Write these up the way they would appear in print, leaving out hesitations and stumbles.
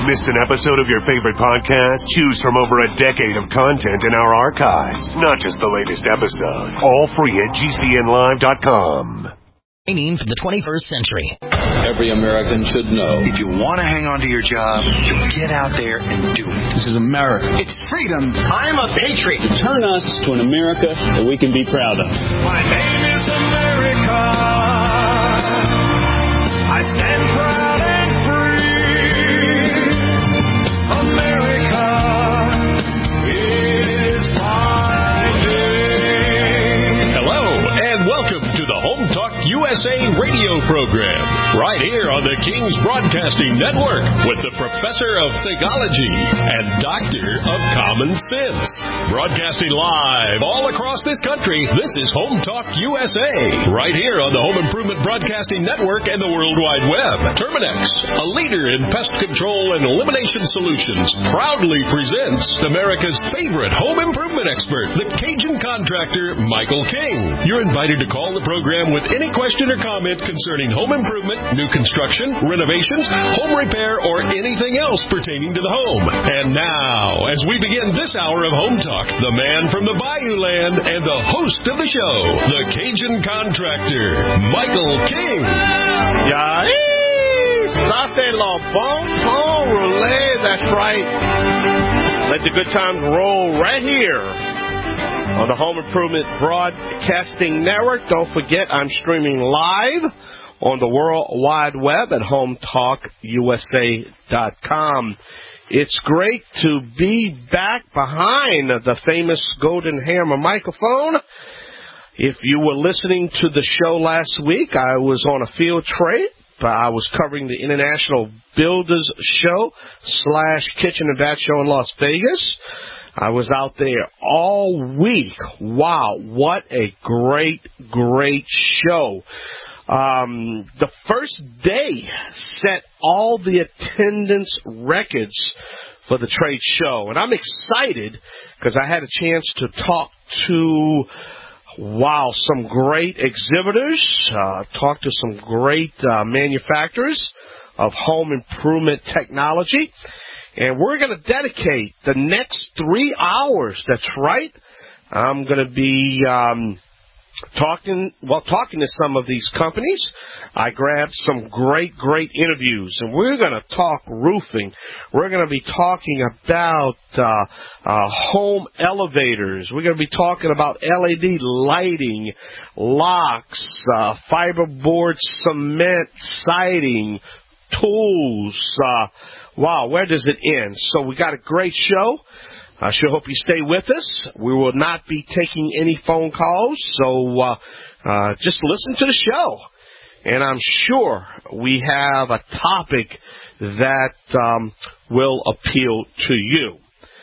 Missed an episode of your favorite podcast? Choose from over a decade of content in our archives. Not just the latest episode. All free at GCNlive.com. Training for the 21st century. Every American should know. If you want to hang on to your job, you get out there and do it. This is America. It's freedom. I'm a patriot. Turn us to an America that we can be proud of. My name is America. I stand proud and free. America is my name. Hello, and welcome to the Home Talk USA radio program, right here on the King's Broadcasting Network with the Professor of Theology and Doctor of Common Sense. Broadcasting live all across this country, this is Home Talk USA, right here on the Home Improvement Broadcasting Network and the World Wide Web. Terminex, a leader in pest control and elimination solutions, proudly presents America's favorite home improvement expert, the Cajun contractor, Michael King. You're invited to call the program with any question or comment concerning home improvement, new construction, renovations, home repair, or anything else pertaining to the home. And now, as we begin this hour of Home Talk, the man from the Bayou Land and the host of the show, the Cajun contractor, Michael King. Ça c'est le bon temps roulé. That's right. Let the good times roll right here on the Home Improvement Broadcasting Network. Don't forget, I'm streaming live on the World Wide Web at HomeTalkUSA.com. It's great to be back behind the famous Golden Hammer microphone. If you were listening to the show last week, I was on a field trip. I was covering the International Builders Show / Kitchen and Bath Show in Las Vegas. I was out there all week. Wow, what a great show. The first day set all the attendance records for the trade show. And I'm excited because I had a chance to talk to some great exhibitors, talk to some great manufacturers of home improvement technology. And we're going to dedicate the next 3 hours. That's right. I'm going to be talking to some of these companies. I grabbed some great interviews, and we're going to talk roofing. We're going to be talking about home elevators. We're going to be talking about LED lighting, locks, fiberboard cement siding, tools. Wow, where does it end? So we got a great show. I sure hope you stay with us. We will not be taking any phone calls, so just listen to the show. And I'm sure we have a topic that will appeal to you.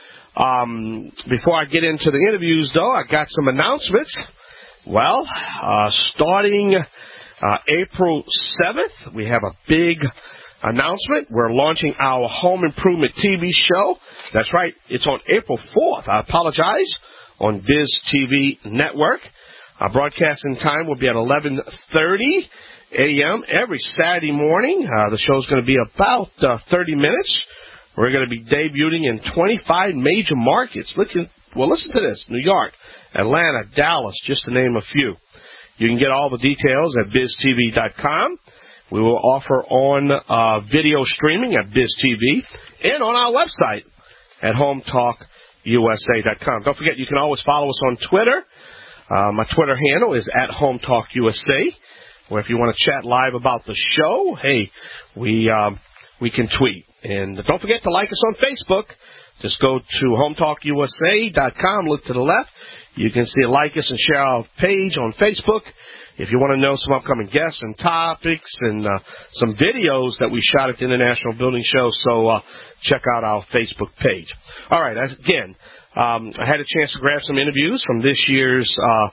Before I get into the interviews, though, I got some announcements. Well, starting April 7th, we have a big announcement. We're launching our home improvement TV show. That's right. It's on April 4th. I apologize. On Biz TV Network. Our broadcasting time will be at 11:30 a.m. every Saturday morning. The show's going to be about 30 minutes. We're going to be debuting in 25 major markets. Listen to this. New York, Atlanta, Dallas, just to name a few. You can get all the details at biztv.com. We will offer on video streaming at BizTV and on our website at HomeTalkUSA.com. Don't forget, you can always follow us on Twitter. My Twitter handle is at HomeTalkUSA. Or if you want to chat live about the show, hey, we can tweet. And don't forget to like us on Facebook. Just go to HomeTalkUSA.com. Look to the left. You can see like us and share our page on Facebook. If you want to know some upcoming guests and topics and some videos that we shot at the International Building Show, so check out our Facebook page. All right, again, I had a chance to grab some interviews from this year's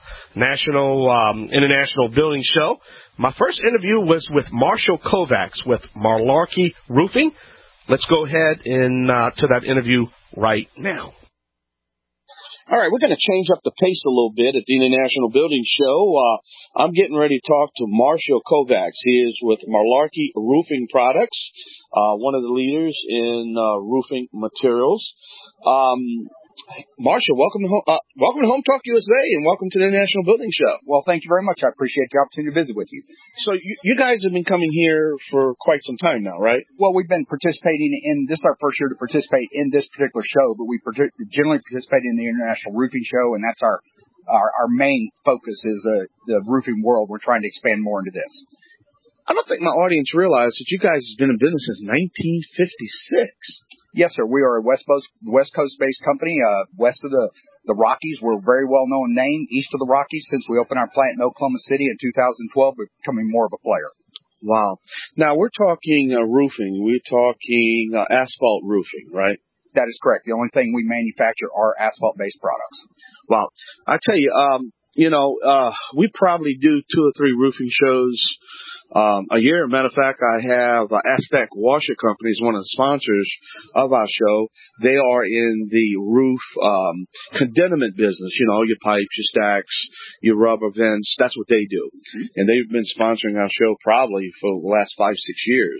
International Building Show. My first interview was with Marshall Kovacs with Malarkey Roofing. Let's go ahead and to that interview right now. All right, we're going to change up the pace a little bit at the International Building Show. I'm getting ready to talk to Marshall Kovacs. He is with Malarkey Roofing Products, one of the leaders in roofing materials. Marshall, welcome to Home Talk USA, and welcome to the International Building Show. Well, thank you very much. I appreciate the opportunity to visit with you. So you guys have been coming here for quite some time now, right? Well, we've been participating in, this is our first year to participate in this particular show, but we generally participate in the International Roofing Show, and that's our main focus is the roofing world. We're trying to expand more into this. I don't think my audience realized that you guys have been in business since 1956. Yes, sir. We are a West Coast-based company, west of the Rockies. We're a very well-known name. East of the Rockies, since we opened our plant in Oklahoma City in 2012, we're becoming more of a player. Wow. Now, we're talking roofing. We're talking asphalt roofing, right? That is correct. The only thing we manufacture are asphalt-based products. Wow. I tell you, we probably do 2 or 3 roofing shows a year. Matter of fact, I have Aztec Washer Company is one of the sponsors of our show. They are in the roof condemnment business. You know, your pipes, your stacks, your rubber vents. That's what they do. And they've been sponsoring our show probably for the last 5-6 years.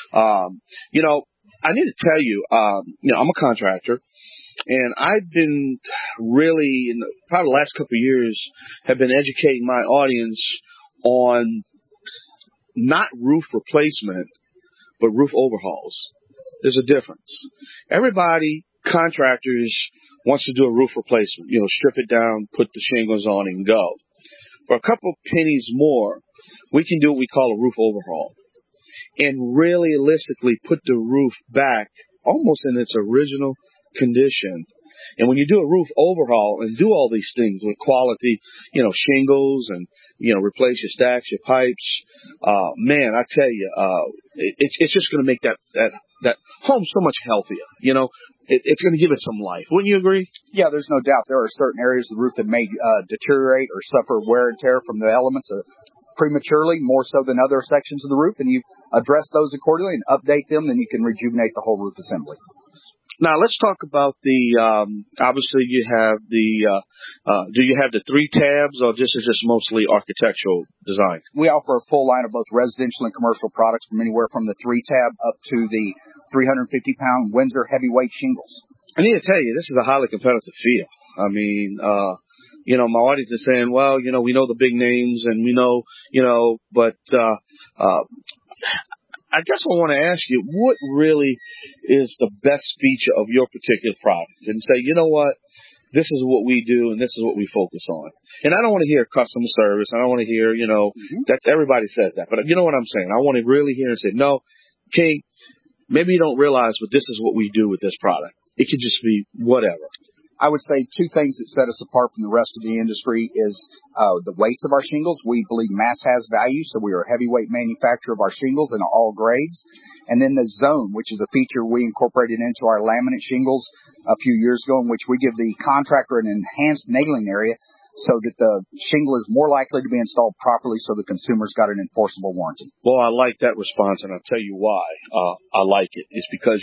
I need to tell you, I'm a contractor. And I've been really, in probably the last couple of years, have been educating my audience on not roof replacement, but roof overhauls. There's a difference. Everybody, contractors, wants to do a roof replacement. Strip it down, put the shingles on, and go. For a couple pennies more, we can do what we call a roof overhaul. And realistically put the roof back almost in its original condition. And when you do a roof overhaul and do all these things with quality, shingles and, replace your stacks, your pipes, man, I tell you, it's just going to make that home so much healthier. It's going to give it some life. Wouldn't you agree? Yeah, there's no doubt. There are certain areas of the roof that may deteriorate or suffer wear and tear from the elements prematurely, more so than other sections of the roof, and you address those accordingly and update them, then you can rejuvenate the whole roof assembly. Now, let's talk about obviously you have do you have the 3 tabs, or this is just mostly architectural design? We offer a full line of both residential and commercial products from anywhere from the 3 tab up to the 350-pound Windsor heavyweight shingles. I need to tell you, this is a highly competitive field. I mean, my audience is saying, well, we know the big names and we know, but I guess I want to ask you, what really is the best feature of your particular product? And say, you know what, this is what we do and this is what we focus on. And I don't want to hear customer service. I don't want to hear, that's everybody says that. But you know what I'm saying? I want to really hear and say, no, King, maybe you don't realize, but this is what we do with this product. It could just be whatever. I would say 2 things that set us apart from the rest of the industry is the weights of our shingles. We believe mass has value, so we are a heavyweight manufacturer of our shingles in all grades. And then the zone, which is a feature we incorporated into our laminate shingles a few years ago, in which we give the contractor an enhanced nailing area so that the shingle is more likely to be installed properly so the consumer's got an enforceable warranty. Well, I like that response, and I'll tell you why I like it. It's because,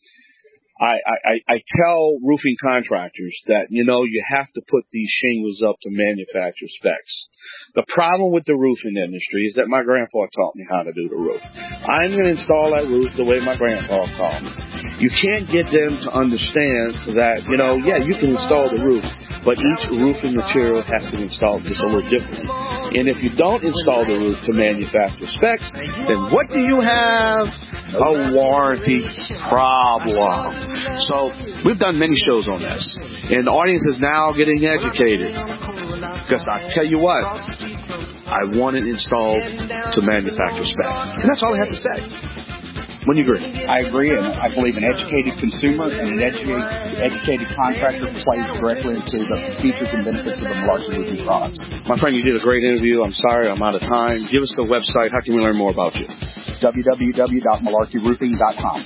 I tell roofing contractors that, you have to put these shingles up to manufacturer specs. The problem with the roofing industry is that my grandpa taught me how to do the roof. I'm going to install that roof the way my grandpa taught me. You can't get them to understand that, you can install the roof, but each roofing material has to be installed just a little differently. And if you don't install the roof to manufacturer specs, then what do you have? A warranty problem. So we've done many shows on this, and the audience is now getting educated. Because I tell you what, I want it installed to manufacturer spec, and that's all I have to say. Wouldn't you agree? I agree, and I believe an educated consumer and an educated contractor plays directly into the features and benefits of the Malarkey roofing products. My friend, you did a great interview. I'm sorry I'm out of time. Give us the website. How can we learn more about you? www.malarkeyroofing.com.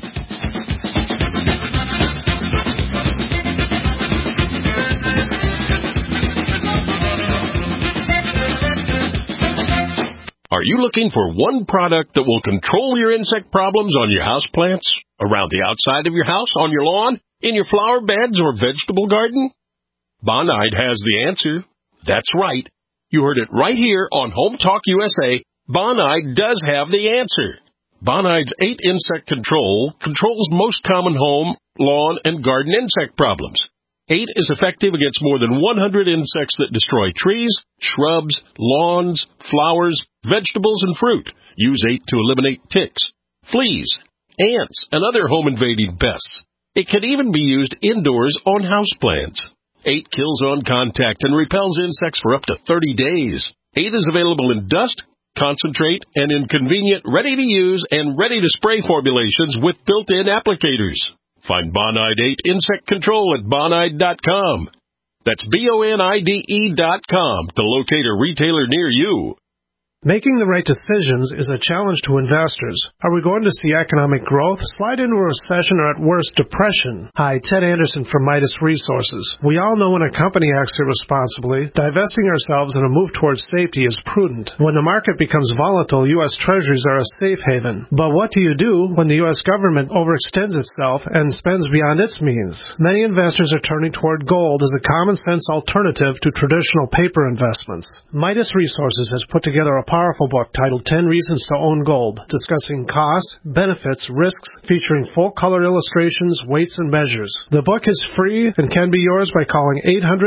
Are you looking for one product that will control your insect problems on your houseplants, around the outside of your house, on your lawn, in your flower beds or vegetable garden? Bonide has the answer. That's right. You heard it right here on Home Talk USA. Bonide does have the answer. Bonide's 8 insect control controls most common home, lawn, and garden insect problems. 8 is effective against more than 100 insects that destroy trees, shrubs, lawns, flowers, vegetables, and fruit. Use 8 to eliminate ticks, fleas, ants, and other home-invading pests. It can even be used indoors on houseplants. 8 kills on contact and repels insects for up to 30 days. 8 is available in dust, concentrate, and in convenient, ready-to-use and ready-to-spray formulations with built-in applicators. Find Bonide 8 Insect Control at Bonide.com. That's BONIDE.com to locate a retailer near you. Making the right decisions is a challenge to investors. Are we going to see economic growth, slide into a recession, or at worst, depression? Hi, Ted Anderson from Midas Resources. We all know when a company acts irresponsibly, divesting ourselves in a move towards safety is prudent. When the market becomes volatile, U.S. Treasuries are a safe haven. But what do you do when the U.S. government overextends itself and spends beyond its means? Many investors are turning toward gold as a common-sense alternative to traditional paper investments. Midas Resources has put together a powerful book titled 10 Reasons to Own Gold, discussing costs, benefits, risks, featuring full-color illustrations, weights, and measures. The book is free and can be yours by calling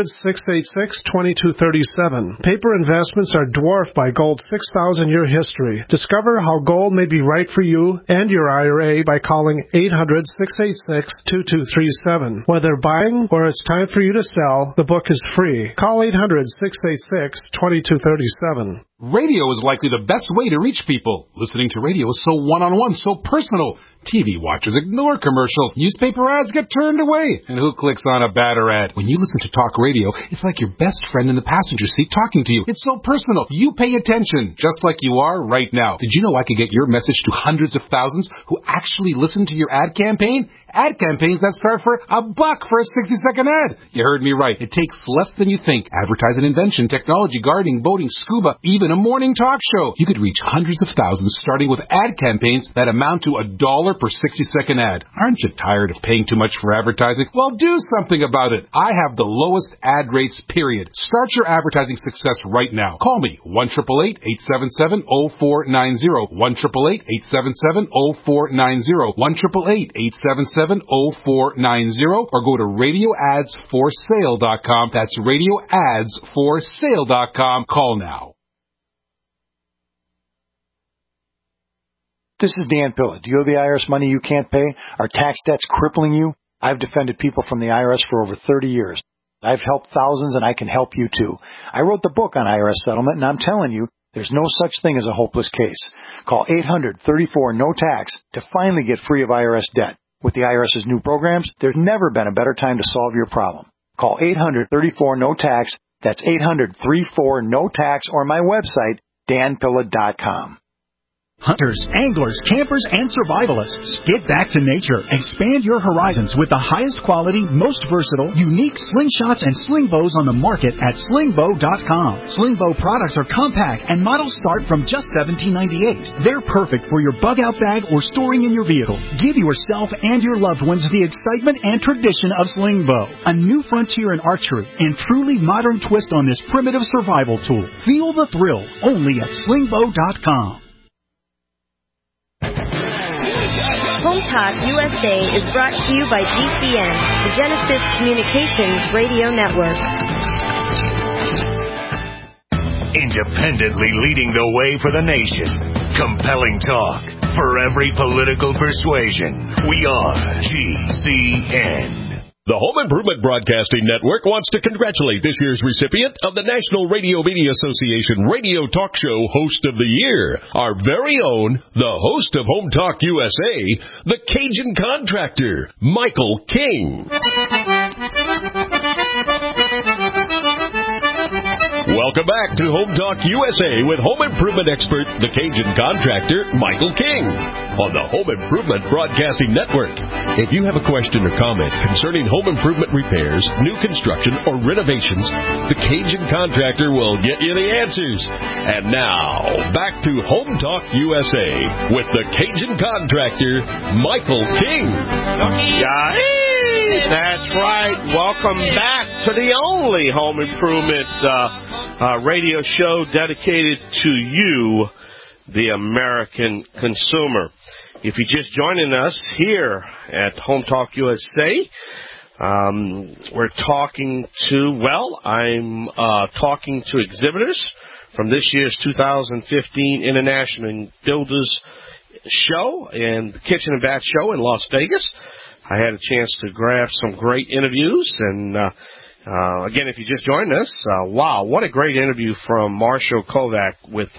800-686-2237. Paper investments are dwarfed by gold's 6,000-year history. Discover how gold may be right for you and your IRA by calling 800-686-2237. Whether buying or it's time for you to sell, the book is free. Call 800-686-2237. Radio is likely the best way to reach people. Listening to radio is so one-on-one, so personal. TV watchers ignore commercials. Newspaper ads get turned away. And who clicks on a banner ad? When you listen to talk radio, it's like your best friend in the passenger seat talking to you. It's so personal. You pay attention, just like you are right now. Did you know I could get your message to hundreds of thousands who actually listen to your ad campaign? Ad campaigns that start for $1 for a 60-second ad. You heard me right. It takes less than you think. Advertise an invention, technology, gardening, boating, scuba, even a morning talk show. You could reach hundreds of thousands starting with ad campaigns that amount to $1 per 60-second ad. Aren't you tired of paying too much for advertising? Well, do something about it. I have the lowest ad rates, period. Start your advertising success right now. Call me, 1-888-877-0490, 1-888-877-0490, 1-888-877-0490, or go to radioadsforsale.com. That's radioadsforsale.com. Call now. This is Dan Pilla. Do you owe the IRS money you can't pay? Are tax debts crippling you? I've defended people from the IRS for over 30 years. I've helped thousands, and I can help you too. I wrote the book on IRS settlement, and I'm telling you, there's no such thing as a hopeless case. Call 800-34-NO-TAX to finally get free of IRS debt. With the IRS's new programs, there's never been a better time to solve your problem. Call 800-34-NO-TAX. That's 800-34-NO-TAX, or my website, danpilla.com. Hunters, anglers, campers, and survivalists. Get back to nature. Expand your horizons with the highest quality, most versatile, unique slingshots and sling bows on the market at slingbow.com. Slingbow products are compact and models start from just $17.98. They're perfect for your bug-out bag or storing in your vehicle. Give yourself and your loved ones the excitement and tradition of Slingbow, a new frontier in archery and truly modern twist on this primitive survival tool. Feel the thrill only at slingbow.com. Home Talk USA is brought to you by GCN, the Genesis Communications Radio Network. Independently leading the way for the nation. Compelling talk for every political persuasion. We are GCN. The Home Improvement Broadcasting Network wants to congratulate this year's recipient of the National Radio Media Association Radio Talk Show Host of the Year, our very own, the host of Home Talk USA, the Cajun Contractor, Michael King. Welcome back to Home Talk USA with home improvement expert, the Cajun Contractor, Michael King, on the Home Improvement Broadcasting Network. If you have a question or comment concerning home improvement repairs, new construction, or renovations, the Cajun Contractor will get you the answers. And now, back to Home Talk USA with the Cajun Contractor, Michael King. That's right. Welcome back to the only home improvement radio show dedicated to you, the American consumer. If you're just joining us here at Home Talk USA, we're talking to, I'm talking to exhibitors from this year's 2015 International Builders Show and the Kitchen and Bath Show in Las Vegas. I had a chance to grab some great interviews, and again, if you just joined us, wow, what a great interview from Marshall Kovac with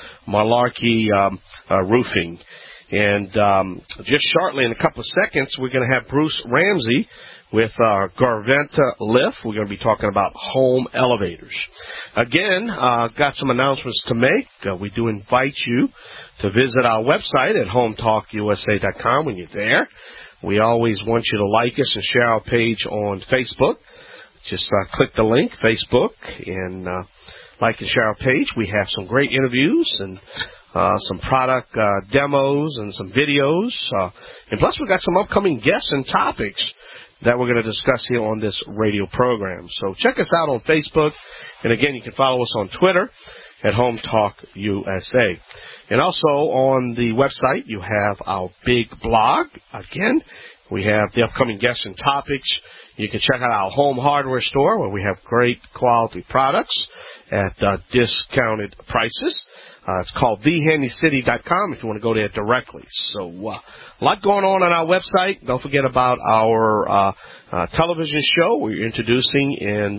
Malarkey Roofing. And just shortly, in a couple of seconds, we're going to have Bruce Ramsey with Garventa Lift. We're going to be talking about home elevators. Again, got some announcements to make. We do invite you to visit our website at hometalkusa.com when you're there. We always want you to like us and share our page on Facebook. Just click the link, Facebook, and like and share our page. We have some great interviews and some product demos and some videos. And plus, we've got some upcoming guests and topics that we're going to discuss here on this radio program. So check us out on Facebook. And again, you can follow us on Twitter at Home Talk USA. And also on the website, you have our big blog. Again, we have the upcoming guests and topics. You can check out our home hardware store where we have great quality products at discounted prices. It's called thehandycity.com if you want to go there directly. So a lot going on our website. Don't forget about our television show we're introducing in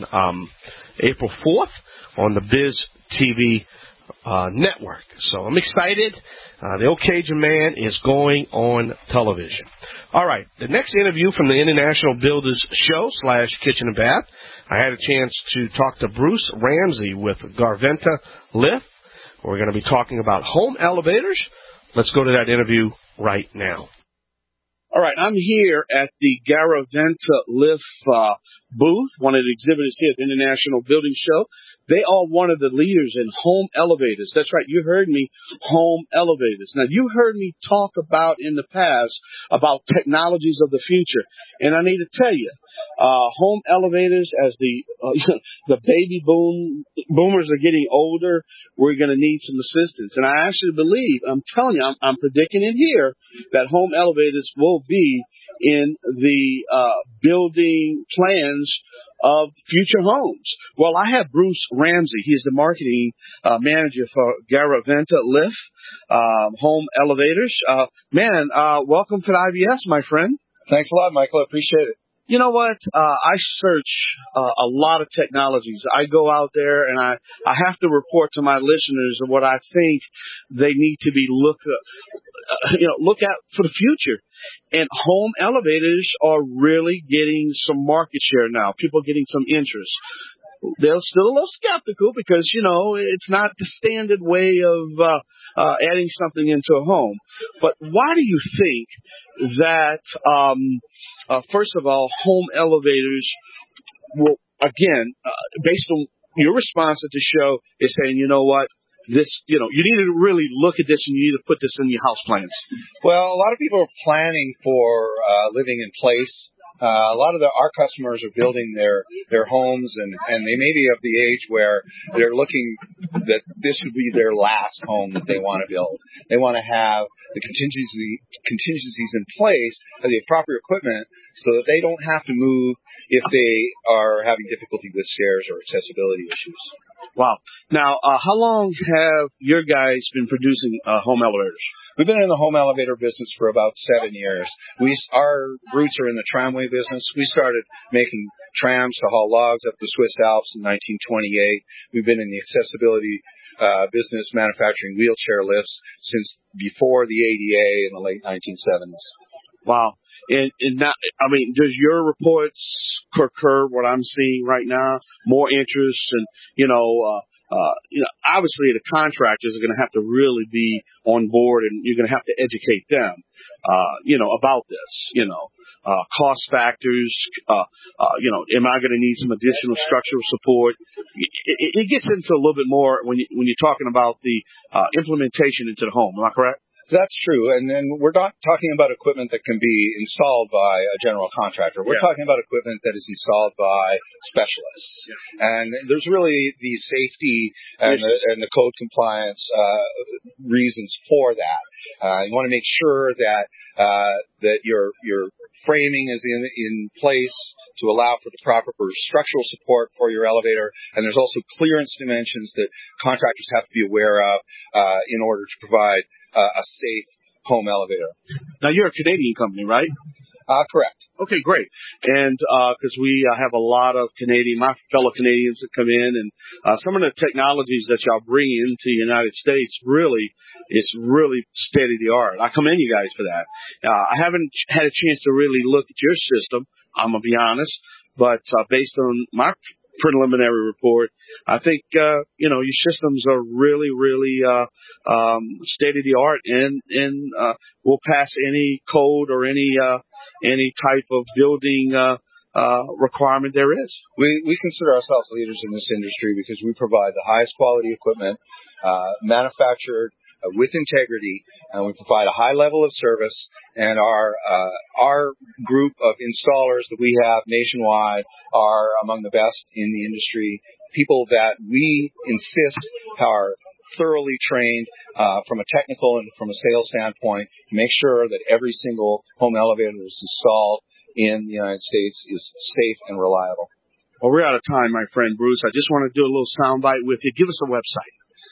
April 4th on the Biz TV network. So I'm excited. The Occasion Man is going on television. All right, the next interview from the International Builders Show / Kitchen and Bath, I had a chance to talk to Bruce Ramsey with Garventa Lift. We're going to be talking about home elevators. Let's go to that interview right now. All right, I'm here at the Garventa Lift booth, one of the exhibitors here at the International Building Show. They are one of the leaders in home elevators. That's right, you heard me, home elevators. Now, you heard me talk about in the past about technologies of the future, and I need to tell you, home elevators, as the baby boomers are getting older, we're going to need some assistance. And I actually believe, I'm telling you, I'm predicting it here, that home elevators will be in the building plans of future homes. Well, I have Bruce Ramsey. He's the marketing manager for Garventa Lift home elevators. Welcome to the IBS, my friend. Thanks a lot, Michael. I appreciate it. You know what? I search a lot of technologies. I go out there and I have to report to my listeners of what I think they need to be look at for the future. And home elevators are really getting some market share now. People are getting some interest. They're still a little skeptical because, it's not the standard way of adding something into a home. But why do you think that, first of all, home elevators will, again, based on your response at the show, is saying, you know what? This, you need to really look at this and you need to put this in your house plans. Well, a lot of people are planning for living in place. A lot of our customers are building their homes, and they may be of the age where they're looking that this would be their last home that they want to build. They want to have the contingencies in place, have the proper equipment, so that they don't have to move if they are having difficulty with stairs or accessibility issues. Wow. Now, how long have your guys been producing home elevators? We've been in the home elevator business for about 7 years. Our roots are in the tramway business. We started making trams to haul logs up the Swiss Alps in 1928. We've been in the accessibility business manufacturing wheelchair lifts since before the ADA in the late 1970s. Wow. And now, does your reports concur what I'm seeing right now? More interest and, obviously the contractors are going to have to really be on board and you're going to have to educate them, about this, cost factors, am I going to need some additional structural support? It gets into a little bit more when you're talking about the implementation into the home. Am I correct? That's true, and we're not talking about equipment that can be installed by a general contractor. We're talking about equipment that is installed by specialists, and there's really the safety and the code compliance reasons for that. You want to make sure that your framing is in place to allow for the proper structural support for your elevator, and there's also clearance dimensions that contractors have to be aware of in order to provide a safe home elevator. Now, you're a Canadian company, right? Correct. Okay, great. And because we have a lot of my fellow Canadians that come in, and some of the technologies that y'all bring into the United States it's really state of the art. I commend you guys for that. I haven't had a chance to really look at your system, I'm going to be honest, but based on my preliminary report, I think, your systems are really, really, state of the art and will pass any code or any type of building, requirement there is. We consider ourselves leaders in this industry because we provide the highest quality equipment, manufactured with integrity, and we provide a high level of service, and our group of installers that we have nationwide are among the best in the industry, people that we insist are thoroughly trained from a technical and from a sales standpoint to make sure that every single home elevator that's installed in the United States is safe and reliable. Well, we're out of time, my friend Bruce. I just want to do a little soundbite with you. Give us a website.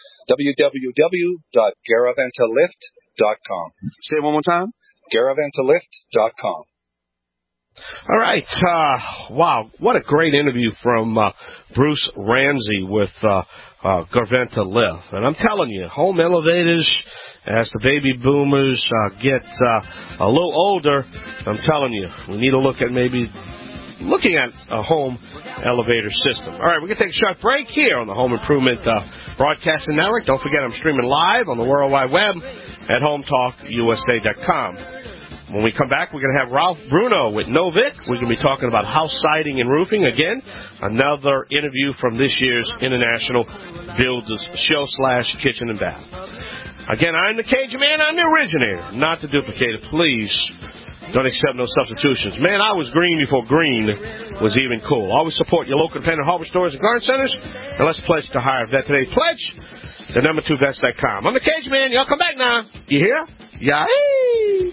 www.garaventalift.com. Say it one more time. garaventalift.com. All right. Wow. What a great interview from Bruce Ramsey with Garaventa Lift. And I'm telling you, home elevators, as the baby boomers get a little older, I'm telling you, we need to look at maybe looking at a home elevator system. All right, we're going to take a short break here on the Home Improvement Broadcasting Network. Don't forget, I'm streaming live on the World Wide Web at HometalkUSA.com. When we come back, we're going to have Ralph Bruno with Novik. We're going to be talking about house siding and roofing again. Another interview from this year's International Builders Show / Kitchen and Bath. Again, I'm the Cajun Man. I'm the originator, not the duplicator. Please don't accept no substitutions. Man, I was green before green was even cool. Always support your local independent hardware stores and garden centers. And let's pledge to hire a vet today. Pledge the number2vets.com. I'm the Cajun Man. Y'all come back now. You hear? Yay!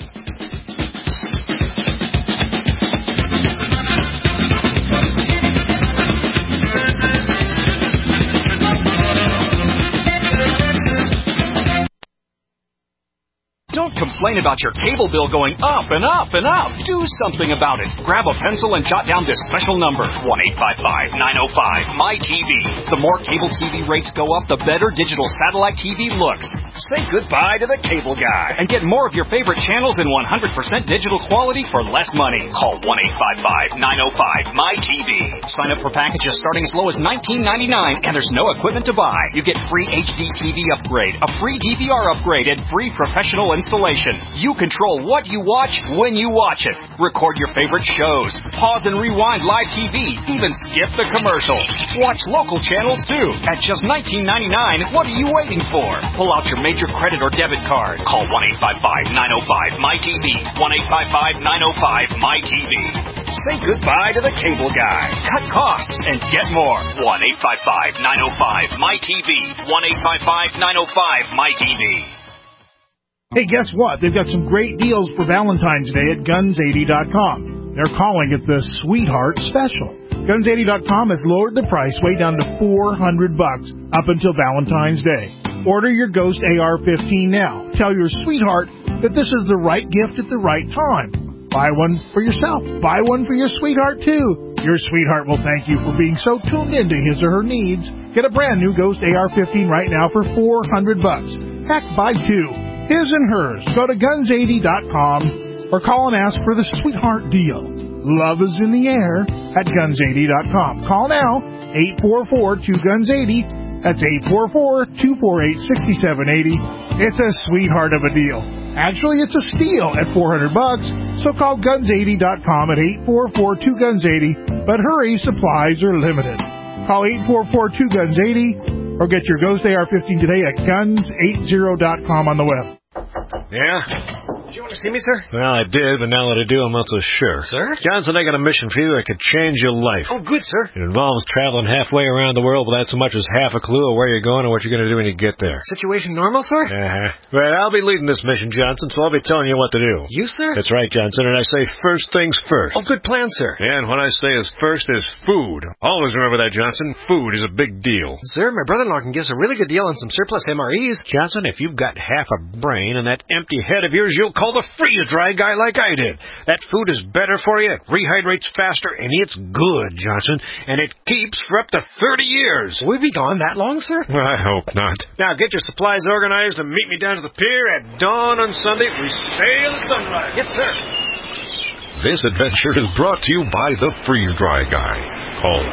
Don't complain about your cable bill going up and up and up. Do something about it. Grab a pencil and jot down this special number, 1-855-905-MY-TV. The more cable TV rates go up, the better digital satellite TV looks. Say goodbye to the cable guy and get more of your favorite channels in 100% digital quality for less money. Call 1-855-905-MY-TV. Sign up for packages starting as low as $19.99, and there's no equipment to buy. You get free HD TV upgrade, a free DVR upgrade, and free professional installation. You control what you watch when you watch it. Record your favorite shows. Pause and rewind live TV. Even skip the commercials. Watch local channels too. At just $19.99, what are you waiting for? Pull out your major credit or debit card. Call 1-855-905-MY-TV. 1-855-905-MY-TV. Say goodbye to the cable guy. Cut costs and get more. 1-855-905-MY-TV. 1-855-905-MY-TV. Hey, guess what? They've got some great deals for Valentine's Day at Guns80.com. They're calling it the Sweetheart Special. Guns80.com has lowered the price way down to $400 up until Valentine's Day. Order your Ghost AR-15 now. Tell your sweetheart that this is the right gift at the right time. Buy one for yourself. Buy one for your sweetheart, too. Your sweetheart will thank you for being so tuned into his or her needs. Get a brand new Ghost AR-15 right now for $400. Heck, buy two. His and hers. Go to Guns80.com or call and ask for the Sweetheart Deal. Love is in the air at Guns80.com. Call now, 844-2GUNS80. That's 844-248-6780. It's a sweetheart of a deal. Actually, it's a steal at $400. So call Guns80.com at 844-2GUNS80. But hurry, supplies are limited. Call 844-2GUNS80 or get your Ghost AR-15 today at Guns80.com on the web. Yeah? Did you want to see me, sir? Well, I did, but now that I do, I'm not so sure. Sir? Johnson, I got a mission for you that could change your life. Oh, good, sir. It involves traveling halfway around the world without so much as half a clue of where you're going and what you're going to do when you get there. Situation normal, sir? Well, I'll be leading this mission, Johnson, so I'll be telling you what to do. You, sir? That's right, Johnson, and I say first things first. Oh, good plan, sir. Yeah, and what I say is first is food. Always remember that, Johnson. Food is a big deal. Sir, my brother-in-law can give us a really good deal on some surplus MREs. Johnson, if you've got half a brain and that empty head of yours, you'll call the freeze-dry guy like I did. That food is better for you, it rehydrates faster, and it's good, Johnson, and it keeps for up to 30 years. Will we be gone that long, sir? I hope not. Now get your supplies organized and meet me down to the pier at dawn on Sunday. We sail at sunrise. Yes, sir. This adventure is brought to you by the Freeze Dry Guy. Call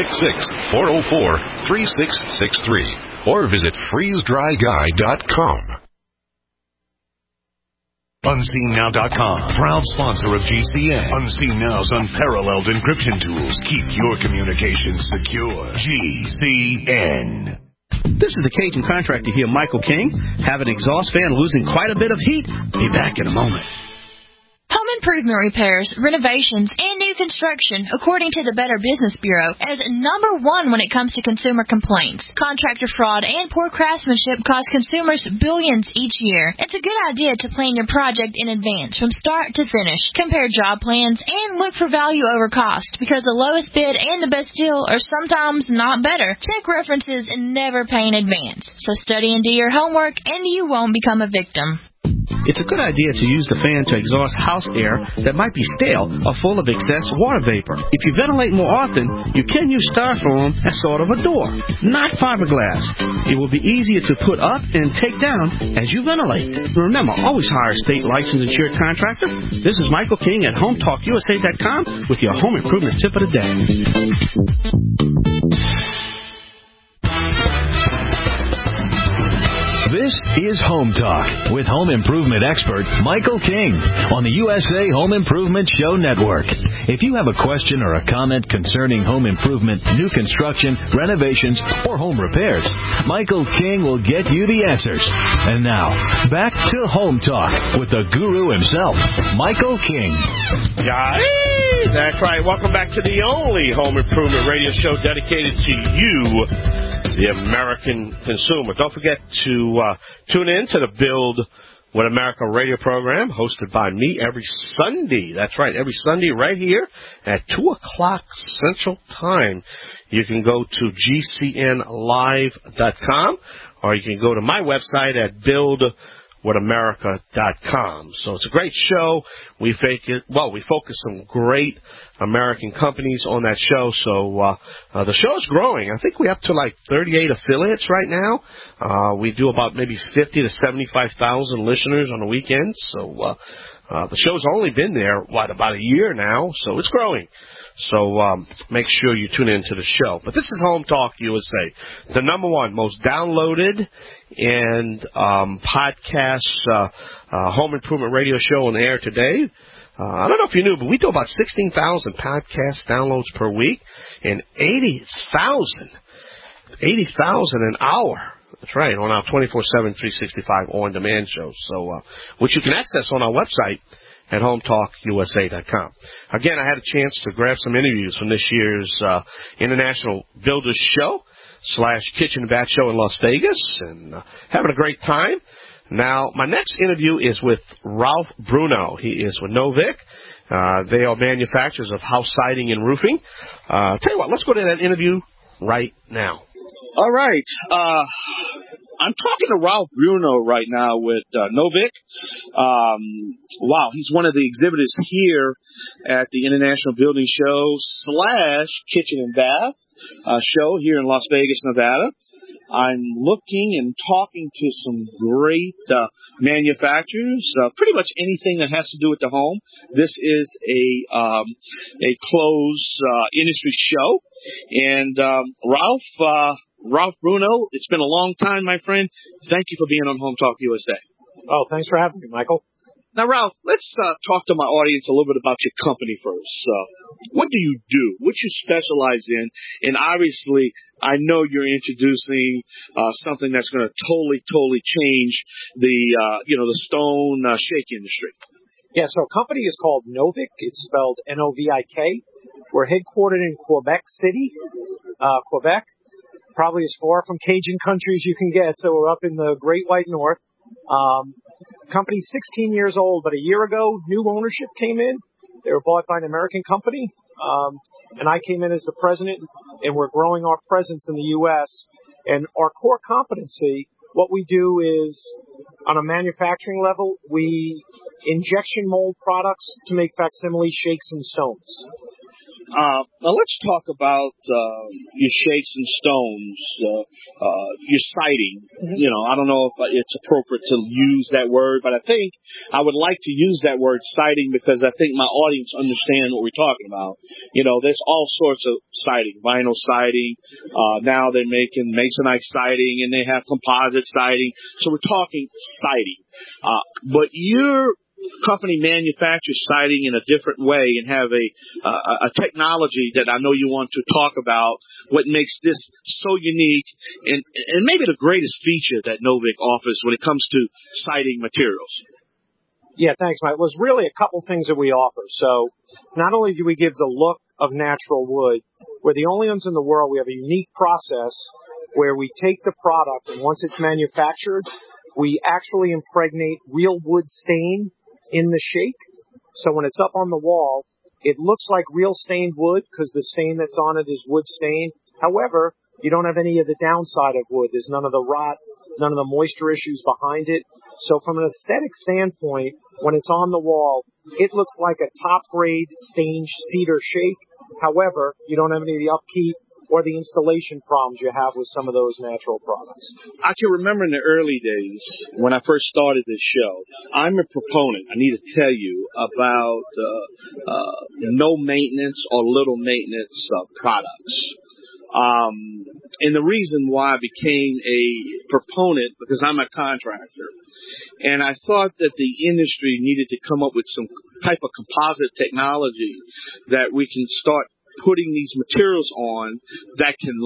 866-404-3663 or visit freezedryguy.com. UnseenNow.com, proud sponsor of GCN. Unseen Now's unparalleled encryption tools keep your communications secure. GCN. This is the Cajun contractor here, Michael King. Have an exhaust fan losing quite a bit of heat? Be back in a moment. Home improvement repairs, renovations, and new construction, according to the Better Business Bureau, is number one when it comes to consumer complaints. Contractor fraud and poor craftsmanship cost consumers billions each year. It's a good idea to plan your project in advance from start to finish. Compare job plans and look for value over cost, because the lowest bid and the best deal are sometimes not better. Check references and never pay in advance. So study and do your homework, and you won't become a victim. It's a good idea to use the fan to exhaust house air that might be stale or full of excess water vapor. If you ventilate more often, you can use styrofoam as sort of a door, not fiberglass. It will be easier to put up and take down as you ventilate. Remember, always hire a state licensed insured contractor. This is Michael King at HomeTalkUSA.com with your home improvement tip of the day. This is Home Talk with home improvement expert Michael King on the USA Home Improvement Show Network. If you have a question or a comment concerning home improvement, new construction, renovations, or home repairs, Michael King will get you the answers. And now, back to Home Talk with the guru himself, Michael King. That's right. Welcome back to the only home improvement radio show dedicated to you, the American consumer. Don't forget to tune in to the Build What America radio program hosted by me every Sunday. That's right, every Sunday right here at 2 o'clock Central Time. You can go to GCNlive.com or you can go to my website at buildwhatamerica.com. So it's a great show. We focus on great American companies on that show. So the show is growing. I think we're up to like 38 affiliates right now. We do about maybe 50 to 75,000 listeners on the weekends. So the show's only been there, about a year now. So it's growing. So make sure you tune in to the show. But this is Home Talk USA, the number one most downloaded and podcast home improvement radio show on the air today. I don't know if you knew, but we do about 16,000 podcast downloads per week and 80,000 an hour. That's right, on our 24/7, 365 on-demand shows. So, which you can access on our website at HomeTalkUSA.com. Again, I had a chance to grab some interviews from this year's International Builders Show / Kitchen and Bath Show in Las Vegas, and having a great time. Now, my next interview is with Ralph Bruno. He is with Novik. They are manufacturers of house siding and roofing. Tell you what, let's go to that interview right now. All right. I'm talking to Ralph Bruno right now with Novik. Wow, he's one of the exhibitors here at the International Building Show / Kitchen and Bath show here in Las Vegas, Nevada. I'm looking and talking to some great manufacturers, pretty much anything that has to do with the home. This is a closed industry show. And Ralph Bruno, it's been a long time, my friend. Thank you for being on Home Talk USA. Oh, thanks for having me, Michael. Now, Ralph, let's talk to my audience a little bit about your company first. What do you do? What you specialize in? And obviously, I know you're introducing something that's going to totally change the stone shake industry. Yeah, so our company is called Novik. It's spelled Novik. We're headquartered in Quebec City, Quebec, probably as far from Cajun country as you can get. So we're up in the Great White North. Company's 16 years old, but a year ago, new ownership came in. They were bought by an American company, and I came in as the president, and we're growing our presence in the U.S. And our core competency, what we do is, on a manufacturing level, we injection mold products to make facsimile shakes and stones. Now let's talk about your shakes and stones, your siding. Mm-hmm. I don't know if it's appropriate to use that word, but I think I would like to use that word siding because I think my audience understand what we're talking about. There's all sorts of siding, vinyl siding. Now they're making masonite siding, and they have composite siding. So we're talking siding. But your company manufactures siding in a different way and have a technology that I know you want to talk about, what makes this so unique and maybe the greatest feature that Novik offers when it comes to siding materials. Yeah, thanks, Mike. Well, there's really a couple things that we offer. So not only do we give the look of natural wood, we're the only ones in the world. We have a unique process where we take the product, and once it's manufactured, we actually impregnate real wood stain in the shake. So when it's up on the wall, it looks like real stained wood because the stain that's on it is wood stain. However, you don't have any of the downside of wood. There's none of the rot, none of the moisture issues behind it. So from an aesthetic standpoint, when it's on the wall, it looks like a top-grade stained cedar shake. However, you don't have any of the upkeep or the installation problems you have with some of those natural products. I can remember in the early days when I first started this show, I'm a proponent, I need to tell you, about no maintenance or little maintenance products. And the reason why I became a proponent, because I'm a contractor, and I thought that the industry needed to come up with some type of composite technology that we can start putting these materials on that can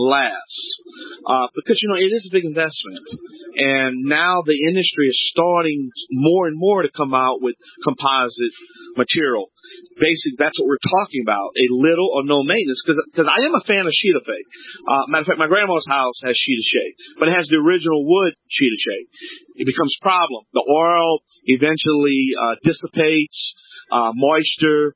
last. Because, it is a big investment. And now the industry is starting more and more to come out with composite material. Basically, that's what we're talking about, a little or no maintenance. Because I am a fan of Sheeta Shake. Matter of fact, my grandma's house has Sheeta Shake, but it has the original wood Sheeta Shake. It becomes a problem. The oil eventually dissipates, moisture,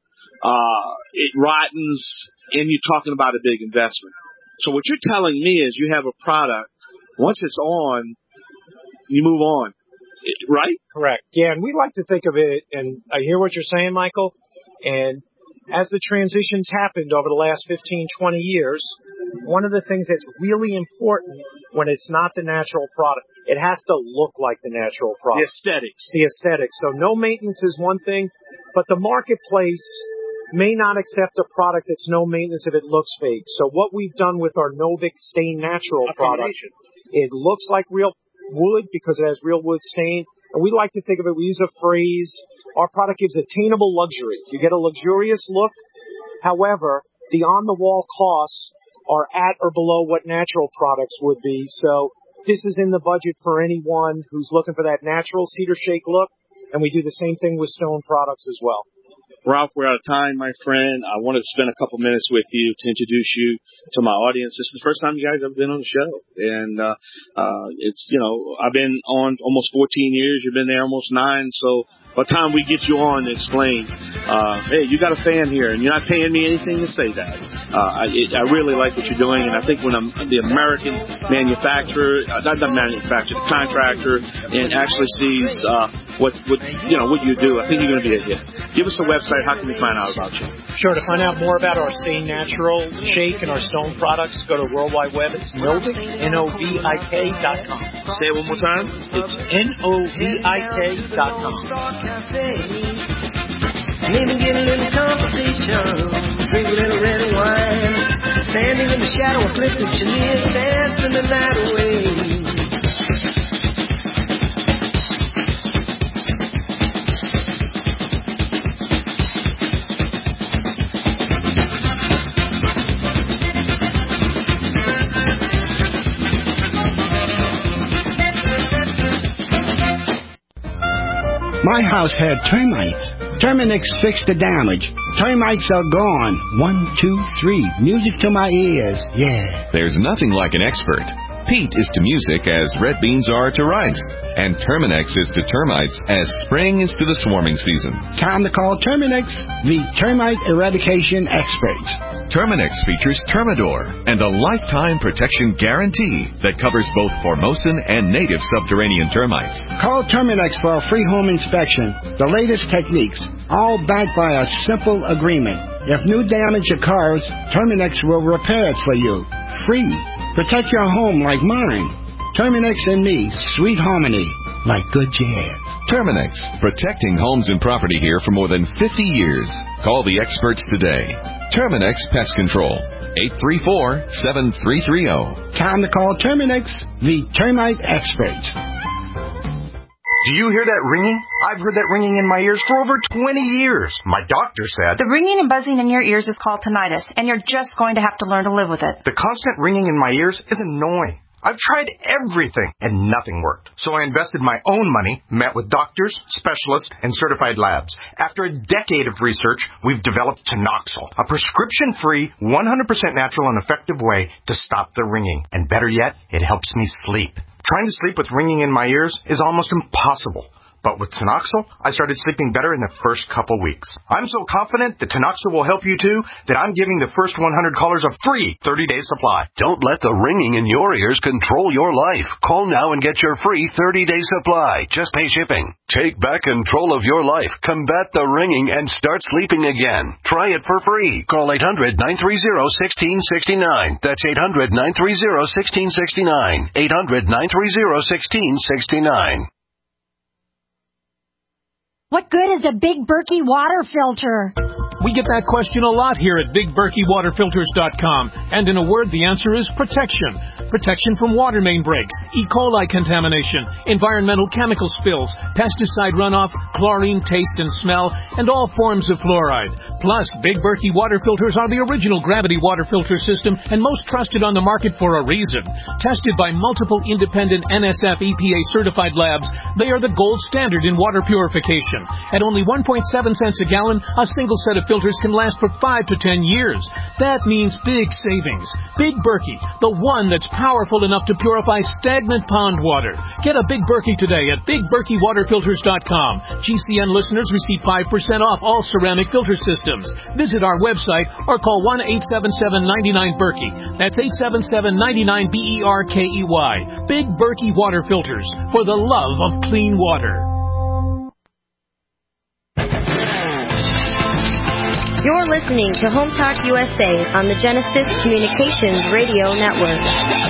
it rottens, and you're talking about a big investment. So what you're telling me is you have a product, once it's on, you move on, right? Correct. Yeah, and we like to think of it, and I hear what you're saying, Michael, and as the transitions happened over the last 15, 20 years, one of the things that's really important when it's not the natural product, it has to look like the natural product. The aesthetics. So no maintenance is one thing, but the marketplace may not accept a product that's no maintenance if it looks fake. So what we've done with our Novik Stain Natural product, it looks like real wood because it has real wood stain. And we like to think of it, we use a phrase, our product gives attainable luxury. You get a luxurious look. However, the on-the-wall costs are at or below what natural products would be. So this is in the budget for anyone who's looking for that natural cedar shake look. And we do the same thing with stone products as well. Ralph, we're out of time, my friend. I wanted to spend a couple minutes with you to introduce you to my audience. This is the first time you guys have been on the show. And it's, I've been on almost 14 years. You've been there almost 9. So by the time we get you on to explain, hey, you got a fan here, and you're not paying me anything to say that. I really like what you're doing, and I think when the American manufacturer, not manufacturer, the contractor, and actually sees what you do, I think you're going to be a hit. Give us a website. How can we find out about you? Sure. To find out more about our Stain Natural Shake and our stone products, go to World Wide Web. It's Novik, Novik.com. Say it one more time. It's Novik.com. Maybe get a little conversation, drink a little red wine, standing in the shadow of Clifton Chenier, dancing the night away. My house had termites. Terminix fixed the damage. Termites are gone. 1, 2, 3. Music to my ears. Yeah. There's nothing like an expert. Peat is to music as red beans are to rice. And Terminix is to termites as spring is to the swarming season. Time to call Terminix, the termite eradication experts. Terminix features Termidor and a lifetime protection guarantee that covers both Formosan and native subterranean termites. Call Terminix for a free home inspection. The latest techniques, all backed by a simple agreement. If new damage occurs, Terminix will repair it for you. Free. Protect your home like mine. Terminix and me, sweet harmony, like good jazz. Terminix, protecting homes and property here for more than 50 years. Call the experts today. Terminix Pest Control, 834-7330. Time to call Terminix, the termite experts. Do you hear that ringing? I've heard that ringing in my ears for over 20 years. My doctor said... The ringing and buzzing in your ears is called tinnitus, and you're just going to have to learn to live with it. The constant ringing in my ears is annoying. I've tried everything, and nothing worked. So I invested my own money, met with doctors, specialists, and certified labs. After a decade of research, we've developed Tinoxil, a prescription-free, 100% natural and effective way to stop the ringing. And better yet, it helps me sleep. Trying to sleep with ringing in my ears is almost impossible. But with Tinoxil, I started sleeping better in the first couple weeks. I'm so confident that Tinoxil will help you too that I'm giving the first 100 callers a free 30-day supply. Don't let the ringing in your ears control your life. Call now and get your free 30-day supply. Just pay shipping. Take back control of your life. Combat the ringing and start sleeping again. Try it for free. Call 800-930-1669. That's 800-930-1669. 800-930-1669. What good is a Big Berkey water filter? We get that question a lot here at BigBerkeyWaterFilters.com. And in a word, the answer is protection. Protection from water main breaks, E. coli contamination, environmental chemical spills, pesticide runoff, chlorine taste and smell, and all forms of fluoride. Plus, Big Berkey water filters are the original gravity water filter system and most trusted on the market for a reason. Tested by multiple independent NSF EPA certified labs, they are the gold standard in water purification. At only 1.7 cents a gallon, a single set of filters can last for 5 to 10 years. That means big savings. Big Berkey, the one that's powerful enough to purify stagnant pond water. Get a Big Berkey today at BigBerkeyWaterFilters.com. GCN listeners receive 5% off all ceramic filter systems. Visit our website or call 1-877-99-BERKEY. That's 877-99-BERKEY. Big Berkey Water Filters, for the love of clean water. You're listening to Home Talk USA on the Genesis Communications Radio Network.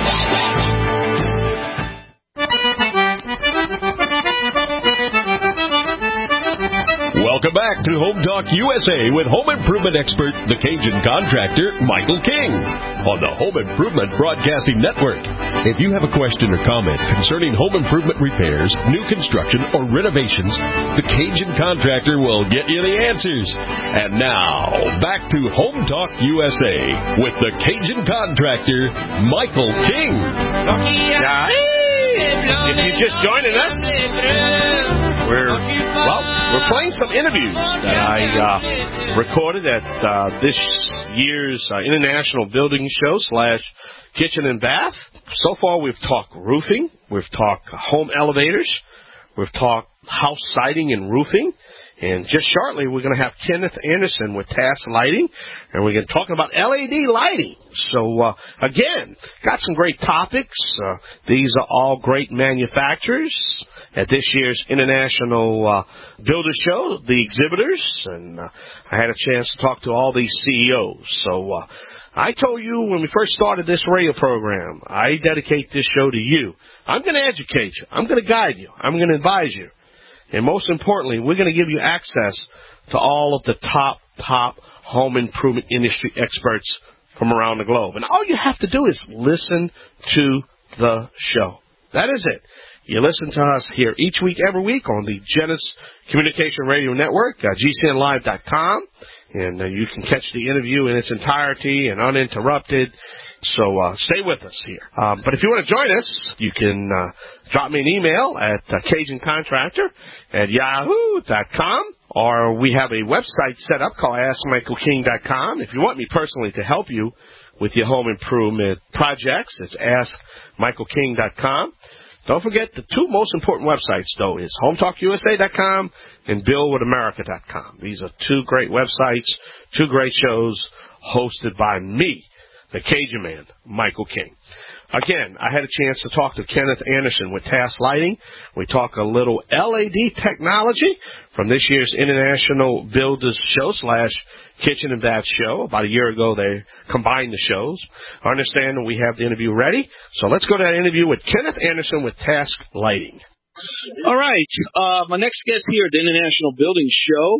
Welcome back to Home Talk USA with home improvement expert, the Cajun contractor, Michael King, on the Home Improvement Broadcasting Network. If you have a question or comment concerning home improvement repairs, new construction, or renovations, the Cajun contractor will get you the answers. And now, back to Home Talk USA with the Cajun contractor, Michael King. If you're just joining us, we're playing some interviews that I recorded at this year's International Building Show / Kitchen and Bath. So far, we've talked roofing, we've talked home elevators, we've talked house siding and roofing. And just shortly, we're going to have Kenneth Anderson with Task Lighting, and we're going to talk about LED lighting. So, again, got some great topics. These are all great manufacturers at this year's International Builder Show, the exhibitors, and I had a chance to talk to all these CEOs. So, I told you when we first started this radio program, I dedicate this show to you. I'm going to educate you. I'm going to guide you. I'm going to advise you. And most importantly, we're going to give you access to all of the top home improvement industry experts from around the globe. And all you have to do is listen to the show. That is it. You listen to us here each week, every week on the Genesis Communication Radio Network, GCNlive.com. And you can catch the interview in its entirety and uninterrupted. So stay with us here. But if you want to join us, you can drop me an email at CajunContractor@yahoo.com, or we have a website set up called AskMichaelKing.com. If you want me personally to help you with your home improvement projects, it's AskMichaelKing.com. Don't forget the two most important websites, though, is HomeTalkUSA.com and BuildWithAmerica.com. These are two great websites, two great shows hosted by me, the Cajun man, Michael King. Again, I had a chance to talk to Kenneth Anderson with Task Lighting. We talk a little LED technology from this year's International Builders Show / Kitchen and Bath Show. About a year ago, they combined the shows. I understand we have the interview ready, so let's go to that interview with Kenneth Anderson with Task Lighting. All right. My next guest here at the International Building Show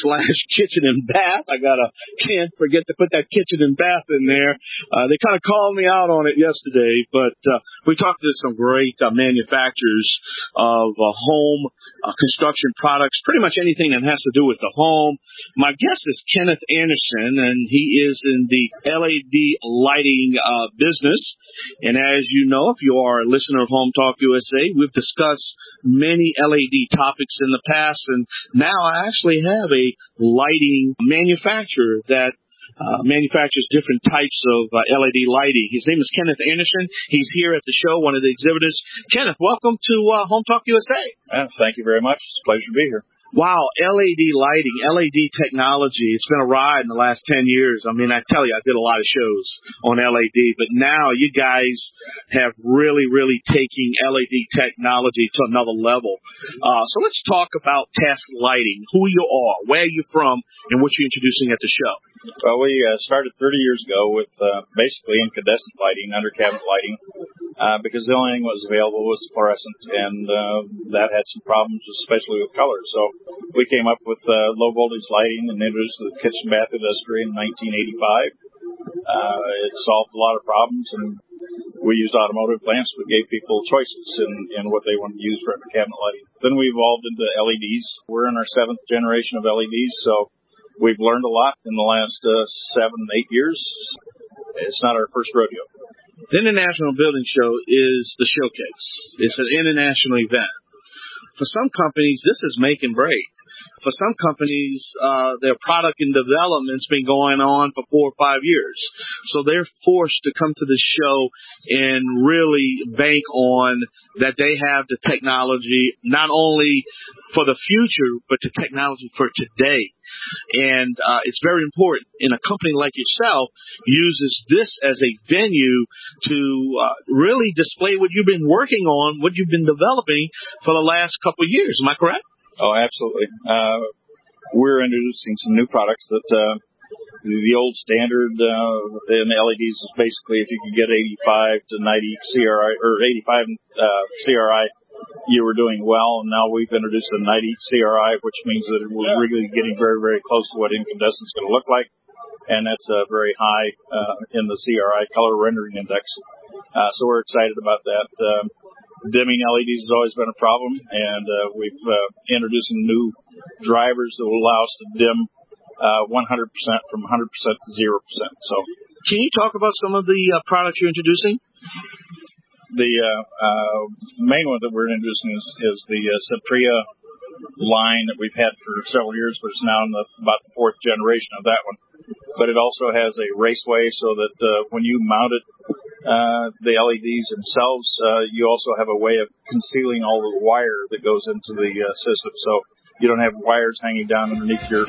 / Kitchen and Bath. Can't forget to put that kitchen and bath in there. They kind of called me out on it yesterday, but we talked to some great manufacturers of home construction products, pretty much anything that has to do with the home. My guest is Kenneth Anderson, and he is in the LED lighting business. And as you know, if you are a listener of Home Talk USA, we've discussed many LED topics in the past, and now I actually have a lighting manufacturer that manufactures different types of LED lighting. His name is Kenneth Anderson. He's here at the show, one of the exhibitors. Kenneth, welcome to Home Talk USA. Thank you very much. It's a pleasure to be here. Wow, LED lighting, LED technology. It's been a ride in the last 10 years. I mean, I tell you, I did a lot of shows on LED, but now you guys have really, really taken LED technology to another level. So let's talk about Task Lighting, who you are, where you're from, and what you're introducing at the show. Well, we started 30 years ago with basically incandescent lighting, under cabinet lighting, because the only thing that was available was fluorescent, and that had some problems, especially with color. So we came up with low voltage lighting and introduced the kitchen bath industry in 1985. It solved a lot of problems, and we used automotive lamps, but gave people choices in what they wanted to use for under cabinet lighting. Then we evolved into LEDs. We're in our 7th generation of LEDs, so we've learned a lot in the last 7, 8 years. It's not our first rodeo. The International Building Show is the showcase. It's an international event. For some companies, this is make and break. For some companies, their product and development's been going on for 4 or 5 years. So they're forced to come to the show and really bank on that they have the technology, not only for the future, but the technology for today. And it's very important. And a company like yourself uses this as a venue to really display what you've been working on, what you've been developing for the last couple of years. Am I correct? Oh, absolutely. We're introducing some new products that the old standard in the LEDs is basically if you could get 85 to 90 CRI or 85 CRI, you were doing well. And now we've introduced a 90 CRI, which means that we're really getting very, very close to what incandescent is going to look like. And that's very high in the CRI, color rendering index. So we're excited about that. Dimming LEDs has always been a problem, and we've introducing new drivers that will allow us to dim 100% from 100% to 0%. So, can you talk about some of the products you're introducing? The main one that we're introducing is the Septria line that we've had for several years, but it's now in about the 4th generation of that one. But it also has a raceway so that when you mount it, the LEDs themselves, you also have a way of concealing all the wire that goes into the system, so you don't have wires hanging down underneath your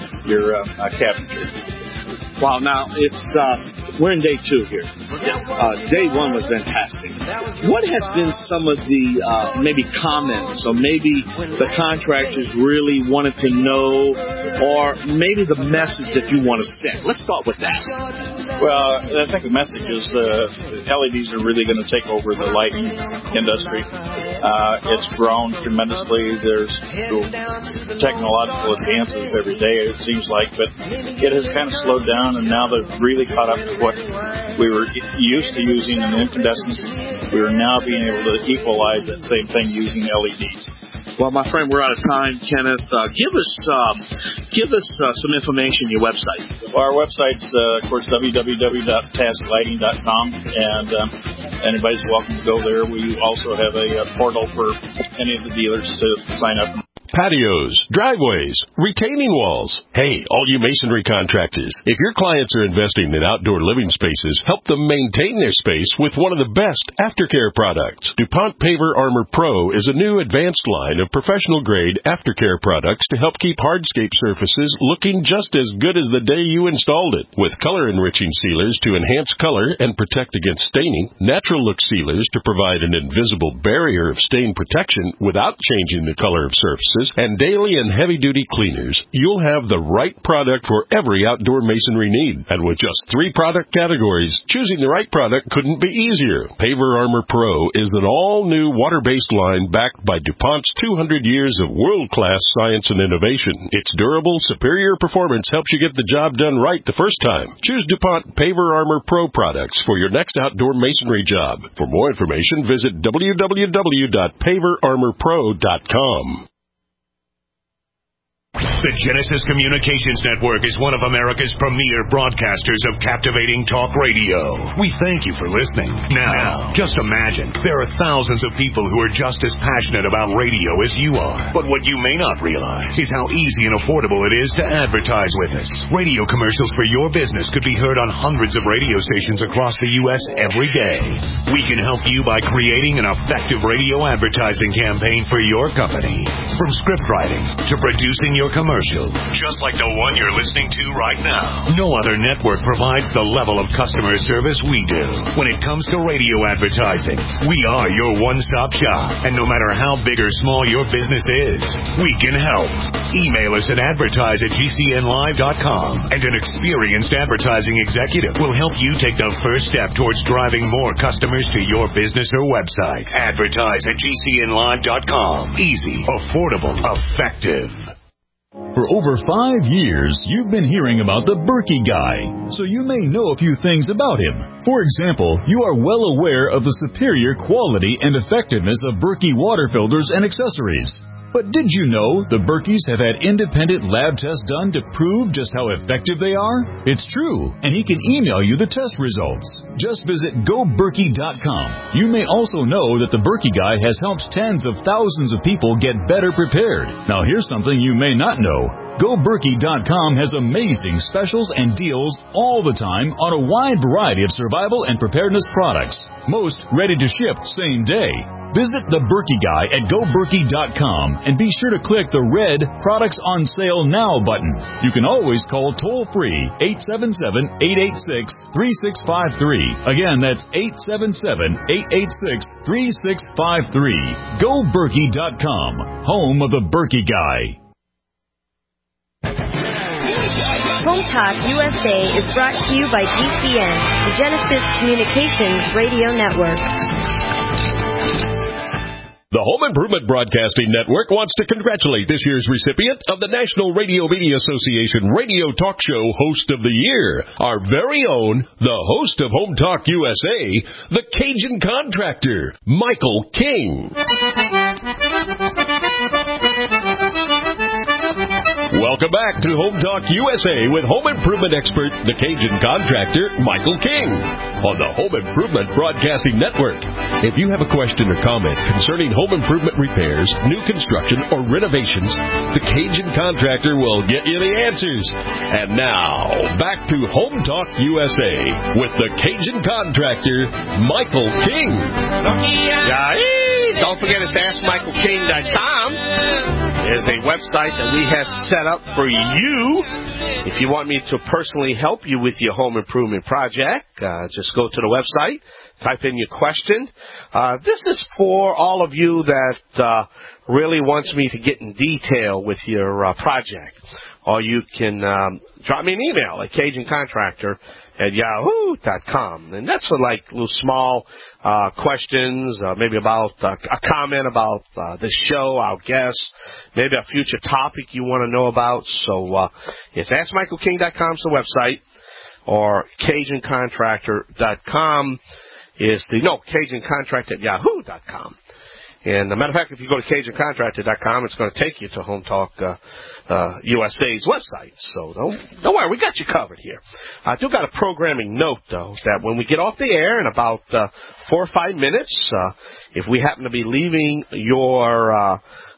cabinetry. Wow, now we're in day 2 here. Day 1 was fantastic. What has been some of the maybe comments, or maybe the contractors really wanted to know, or maybe the message that you want to send? Let's start with that. Well, I think the message is LEDs are really going to take over the lighting industry. It's grown tremendously. There's technological advances every day, it seems like, but it has kind of slowed down. And now they've really caught up to what we were used to using in incandescent. We are now being able to equalize that same thing using LEDs. Well, my friend, we're out of time. Kenneth, give us some information, your website. Well, our website's, of course, www.tasklighting.com, and anybody's welcome to go there. We also have a portal for any of the dealers to sign up. Patios, driveways, retaining walls. Hey, all you masonry contractors, if your clients are investing in outdoor living spaces, help them maintain their space with one of the best aftercare products. DuPont Paver Armor Pro is a new advanced line of professional-grade aftercare products to help keep hardscape surfaces looking just as good as the day you installed it. With color-enriching sealers to enhance color and protect against staining, natural look sealers to provide an invisible barrier of stain protection without changing the color of surfaces, and daily and heavy-duty cleaners, you'll have the right product for every outdoor masonry need. And with just 3 product categories, choosing the right product couldn't be easier. Paver Armor Pro is an all-new water-based line backed by DuPont's 200 years of world-class science and innovation. Its durable, superior performance helps you get the job done right the first time. Choose DuPont Paver Armor Pro products for your next outdoor masonry job. For more information, visit www.paverarmorpro.com. The Genesis Communications Network is one of America's premier broadcasters of captivating talk radio. We thank you for listening. Now, just imagine, there are thousands of people who are just as passionate about radio as you are. But what you may not realize is how easy and affordable it is to advertise with us. Radio commercials for your business could be heard on hundreds of radio stations across the U.S. every day. We can help you by creating an effective radio advertising campaign for your company. From script writing to producing your commercial, just like the one you're listening to right now. No other network provides the level of customer service we do. When it comes to radio advertising, we are your one-stop shop. And no matter how big or small your business is, we can help. Email us at advertise@gcnlive.com, and an experienced advertising executive will help you take the first step towards driving more customers to your business or website. Advertise@gcnlive.com. Easy, affordable, effective. For over 5 years, you've been hearing about the Berkey Guy, so you may know a few things about him. For example, you are well aware of the superior quality and effectiveness of Berkey water filters and accessories. But did you know the Berkeys have had independent lab tests done to prove just how effective they are? It's true, and he can email you the test results. Just visit GoBerkey.com. You may also know that the Berkey Guy has helped tens of thousands of people get better prepared. Now here's something you may not know. GoBerkey.com has amazing specials and deals all the time on a wide variety of survival and preparedness products. Most ready to ship same day. Visit the Berkey Guy at GoBerkey.com and be sure to click the red Products on Sale Now button. You can always call toll-free 877-886-3653. Again, that's 877-886-3653. GoBerkey.com, home of the Berkey Guy. Home Talk USA is brought to you by GCN, the Genesis Communications Radio Network. The Home Improvement Broadcasting Network wants to congratulate this year's recipient of the National Radio Media Association Radio Talk Show Host of the Year, our very own, the host of Home Talk USA, the Cajun Contractor, Michael King. Welcome back to Home Talk USA with home improvement expert, the Cajun Contractor, Michael King, on the Home Improvement Broadcasting Network. If you have a question or comment concerning home improvement repairs, new construction, or renovations, the Cajun Contractor will get you the answers. And now, back to Home Talk USA with the Cajun Contractor, Michael King. Don't forget, it's AskMichaelKing.com. There's a website that we have set up for you. If you want me to personally help you with your home improvement project, just go to the website, type in your question. This is for all of you that really wants me to get in detail with your project. Or you can drop me an email at CajunContractor@yahoo.com. And that's for like little small questions, maybe about a comment about the show, our guests, maybe a future topic you want to know about. So it's AskMichaelKing.com is the website, or CajunContractor.com is CajunContractor@yahoo.com. And, as a matter of fact, if you go to CajunContractor.com, it's going to take you to Home Talk USA's website. So don't worry, we got you covered here. I do got a programming note, though, that when we get off the air in about 4 or 5 minutes, if we happen to be leaving your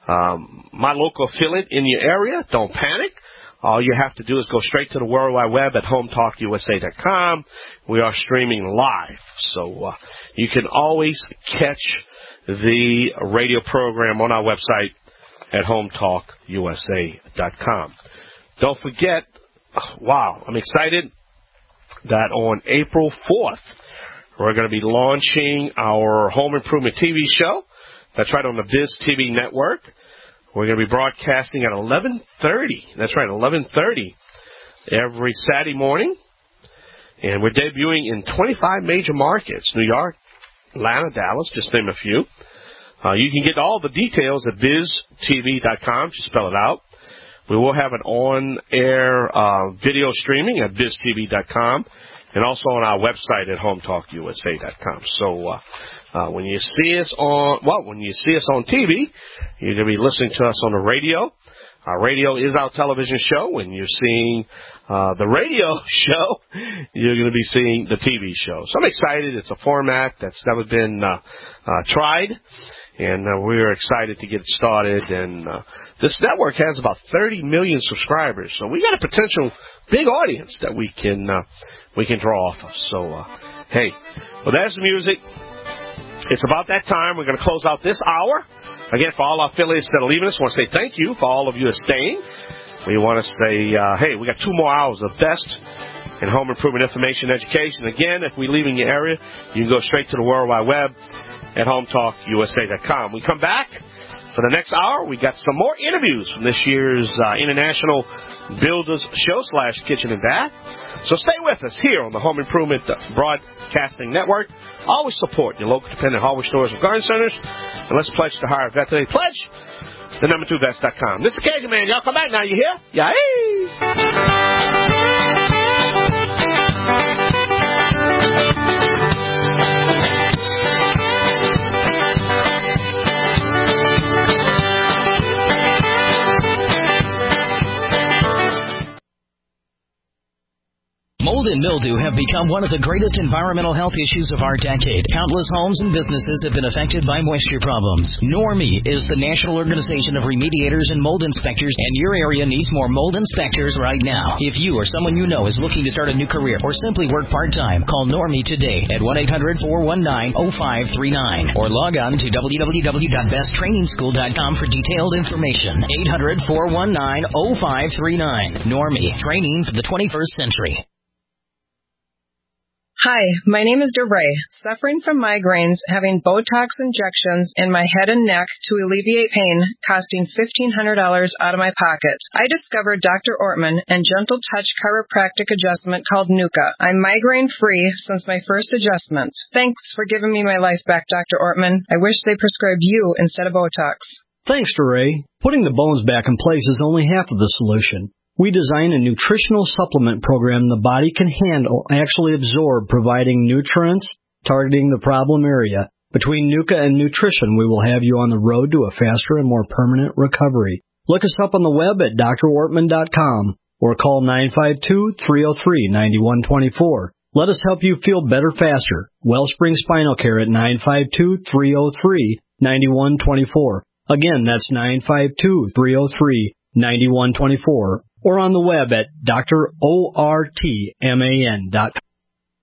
my local affiliate in your area, don't panic. All you have to do is go straight to the World Wide Web at HomeTalkUSA.com. We are streaming live, so you can always catch the radio program on our website at HomeTalkUSA.com. Don't forget, wow, I'm excited that on April 4th, we're going to be launching our Home Improvement TV show. That's right, on the Biz TV network. We're going to be broadcasting at 11:30. That's right, 11:30 every Saturday morning. And we're debuting in 25 major markets: New York, Atlanta, Dallas, just name a few. You can get all the details at biztv.com, just spell it out. We will have an on-air video streaming at biztv.com and also on our website at hometalkusa.com. So when you see us on TV, you're going to be listening to us on the radio. Our radio is our television show. When you're seeing the radio show, you're going to be seeing the TV show. So I'm excited. It's a format that's never been tried, and we're excited to get it started. And this network has about 30 million subscribers, so we got a potential big audience that we can draw off of. So, hey, well, there's the music. It's about that time. We're going to close out this hour. Again, for all our affiliates that are leaving us, I want to say thank you. For all of you that are staying, we want to say, hey, we got 2 more hours of best in home improvement information and education. Again, if we leave in your area, you can go straight to the World Wide Web at HomeTalkUSA.com. We come back for the next hour. We got some more interviews from this year's International Builders Show / Kitchen and Bath. So stay with us here on the Home Improvement Broadcasting Network. Always support your local independent hardware stores and garden centers. And let's pledge to hire a vet today. Pledge the number2vest.com. This is Cajun Man. Y'all come back now. You hear? Yeah. Mold and mildew have become one of the greatest environmental health issues of our decade. Countless homes and businesses have been affected by moisture problems. NORMI is the National Organization of Remediators and Mold Inspectors, and your area needs more mold inspectors right now. If you or someone you know is looking to start a new career or simply work part-time, call NORMI today at 1-800-419-0539 or log on to www.besttrainingschool.com for detailed information. 800-419-0539. NORMI, training for the 21st century. Hi, my name is DeRay. Suffering from migraines, having Botox injections in my head and neck to alleviate pain, costing $1,500 out of my pocket. I discovered Dr. Ortman and Gentle Touch chiropractic adjustment called NUCA. I'm migraine-free since my first adjustment. Thanks for giving me my life back, Dr. Ortman. I wish they prescribed you instead of Botox. Thanks, DeRay. Putting the bones back in place is only half of the solution. We design a nutritional supplement program the body can handle, actually absorb, providing nutrients, targeting the problem area. Between NUCA and nutrition, we will have you on the road to a faster and more permanent recovery. Look us up on the web at drortman.com or call 952-303-9124. Let us help you feel better faster. Wellspring Spinal Care at 952-303-9124. Again, that's 952-303-9124. Or on the web at drortman.com.